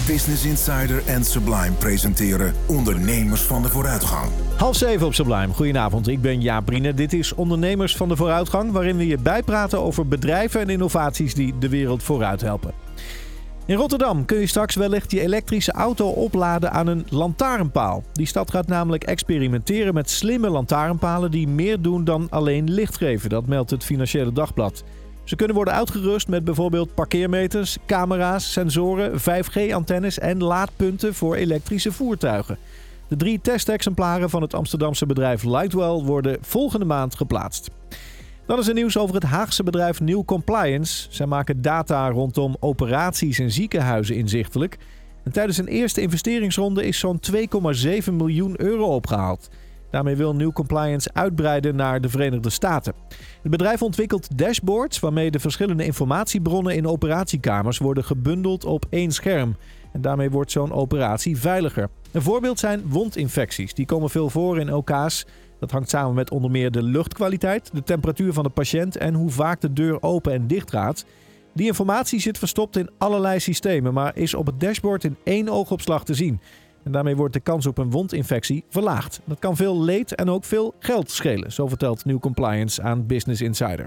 Business Insider en Sublime presenteren Ondernemers van de Vooruitgang. 6:30 op Sublime. Goedenavond, ik ben Jaap Briene. Dit is Ondernemers van de Vooruitgang, waarin we je bijpraten over bedrijven en innovaties die de wereld vooruit helpen. In Rotterdam kun je straks wellicht je elektrische auto opladen aan een lantaarnpaal. Die stad gaat namelijk experimenteren met slimme lantaarnpalen die meer doen dan alleen licht geven. Dat meldt het Financiële Dagblad. Ze kunnen worden uitgerust met bijvoorbeeld parkeermeters, camera's, sensoren, 5G-antennes en laadpunten voor elektrische voertuigen. De 3 testexemplaren van het Amsterdamse bedrijf Lightwell worden volgende maand geplaatst. Dan is er nieuws over het Haagse bedrijf New Compliance. Zij maken data rondom operaties in ziekenhuizen inzichtelijk. En tijdens een eerste investeringsronde is zo'n €2,7 miljoen opgehaald. Daarmee wil New Compliance uitbreiden naar de Verenigde Staten. Het bedrijf ontwikkelt dashboards waarmee de verschillende informatiebronnen in operatiekamers worden gebundeld op één scherm. En daarmee wordt zo'n operatie veiliger. Een voorbeeld zijn wondinfecties. Die komen veel voor in OK's. Dat hangt samen met onder meer de luchtkwaliteit, de temperatuur van de patiënt en hoe vaak de deur open en dicht gaat. Die informatie zit verstopt in allerlei systemen, maar is op het dashboard in 1 oogopslag te zien. En daarmee wordt de kans op een wondinfectie verlaagd. Dat kan veel leed en ook veel geld schelen, zo vertelt New Compliance aan Business Insider.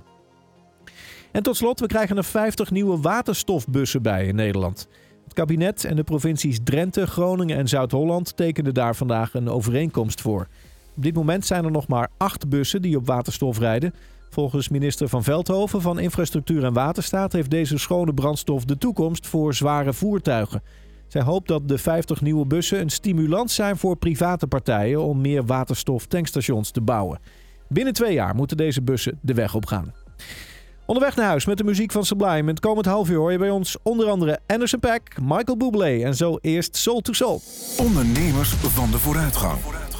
En tot slot, we krijgen er 50 nieuwe waterstofbussen bij in Nederland. Het kabinet en de provincies Drenthe, Groningen en Zuid-Holland tekenden daar vandaag een overeenkomst voor. Op dit moment zijn er nog maar 8 bussen die op waterstof rijden. Volgens minister Van Veldhoven van Infrastructuur en Waterstaat heeft deze schone brandstof de toekomst voor zware voertuigen. Zij hoopt dat de 50 nieuwe bussen een stimulans zijn voor private partijen om meer waterstoftankstations te bouwen. Binnen 2 jaar moeten deze bussen de weg op gaan. Onderweg naar huis met de muziek van Sublime. Het komend half uur hoor je bij ons onder andere Anderson .Paak, Michael Bublé en zo eerst Soul II Soul. Ondernemers van de Vooruitgang.